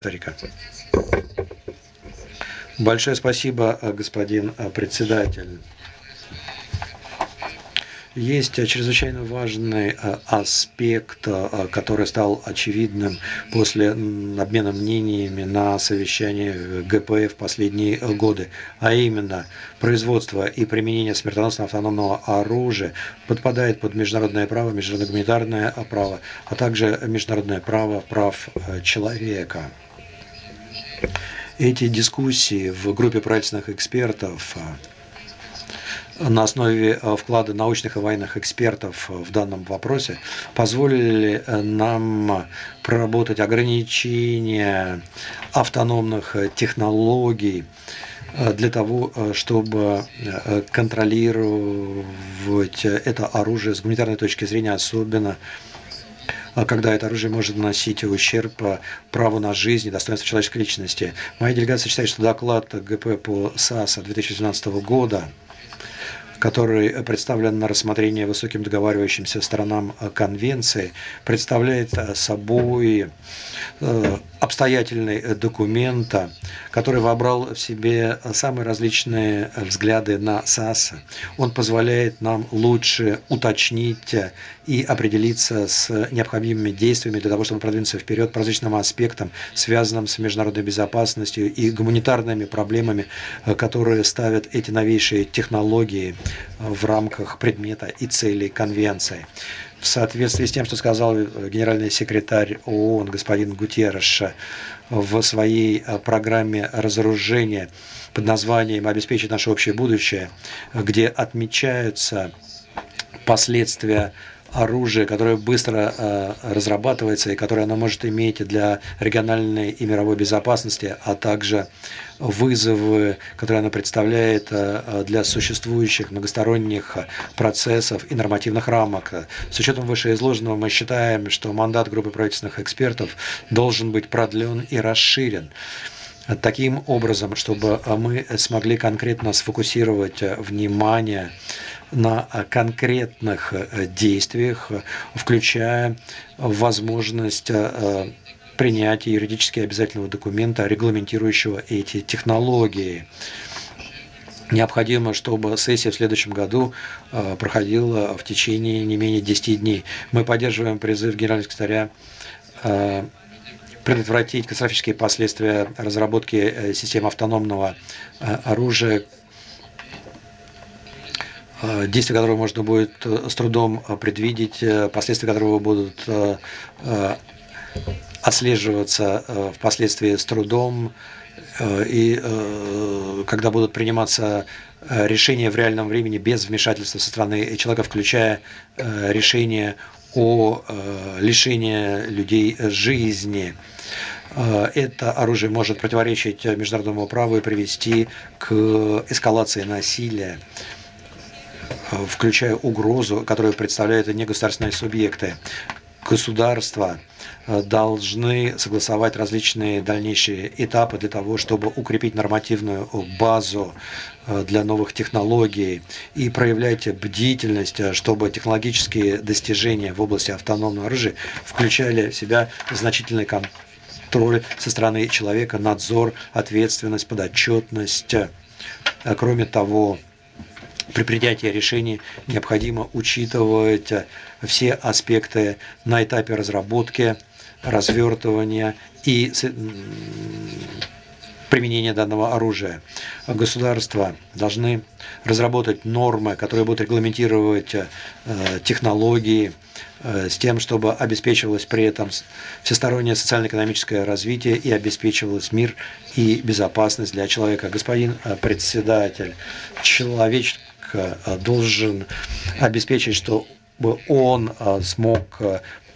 Рика. Большое спасибо, господин председатель. Есть чрезвычайно важный аспект, который стал очевидным после обмена мнениями на совещании ГП в последние годы, а именно производство и применение смертоносного автономного оружия подпадает под международное право, международное гуманитарное право, а также международное право прав человека. Эти дискуссии в группе правительственных экспертов на основе вклада научных и военных экспертов в данном вопросе позволили нам проработать ограничения автономных технологий для того, чтобы контролировать это оружие с гуманитарной точки зрения, особенно когда это оружие может наносить ущерб праву на жизнь и достоинство человеческой личности. Моя делегация считает, что доклад ГП по САСА 2012 года, который представлен на рассмотрение высоким договаривающимся сторонам конвенции, представляет собой обстоятельный документ, который вобрал в себе самые различные взгляды на САС. Он позволяет нам лучше уточнить и определиться с необходимыми действиями для того, чтобы продвинуться вперед по различным аспектам, связанным с международной безопасностью и гуманитарными проблемами, которые ставят эти новейшие технологии в рамках предмета и целей конвенции. В соответствии с тем, что сказал генеральный секретарь ООН господин Гутерреш в своей программе разоружения под названием «Обеспечить наше общее будущее», где отмечаются последствия оружия, которое быстро разрабатывается и которое оно может иметь для региональной и мировой безопасности, а также вызовы, которые оно представляет для существующих многосторонних процессов и нормативных рамок. С учетом вышеизложенного мы считаем, что мандат группы правительственных экспертов должен быть продлен и расширен таким образом, чтобы мы смогли конкретно сфокусировать внимание на конкретных действиях, включая возможность принятия юридически обязательного документа, регламентирующего эти технологии. Необходимо, чтобы сессия в следующем году проходила в течение не менее 10 дней. Мы поддерживаем призыв генерального секретаря предотвратить катастрофические последствия разработки систем автономного оружия, действия которого можно будет с трудом предвидеть, последствия которого будут отслеживаться впоследствии с трудом, и когда будут приниматься решения в реальном времени без вмешательства со стороны человека, включая решение о лишении людей жизни. Это оружие может противоречить международному праву и привести к эскалации насилия, включая угрозу, которую представляют негосударственные субъекты. Государства должны согласовать различные дальнейшие этапы для того, чтобы укрепить нормативную базу для новых технологий и проявлять бдительность, чтобы технологические достижения в области автономного оружия включали в себя значительный контроль со стороны человека, надзор, ответственность, подотчетность. Кроме того, при принятии решений необходимо учитывать все аспекты на этапе разработки, развертывания и применения данного оружия. Государства должны разработать нормы, которые будут регламентировать технологии с тем, чтобы обеспечивалось при этом всестороннее социально-экономическое развитие и обеспечивалось мир и безопасность для человека. Господин председатель, человек должен обеспечить, чтобы он смог